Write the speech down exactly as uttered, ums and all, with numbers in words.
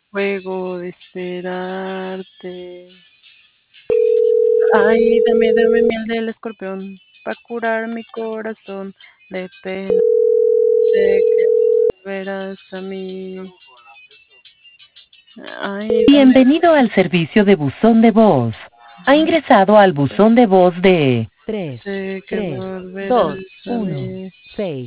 Juego de esperarte. Ay, dame, dame miel del escorpión pa' curar mi corazón de pena. Sé que volverás a mí. Ay, dame. Bienvenido al servicio de buzón de voz. Ha ingresado al buzón de voz de tres Sé que tres dos volverás a uno mí. seis.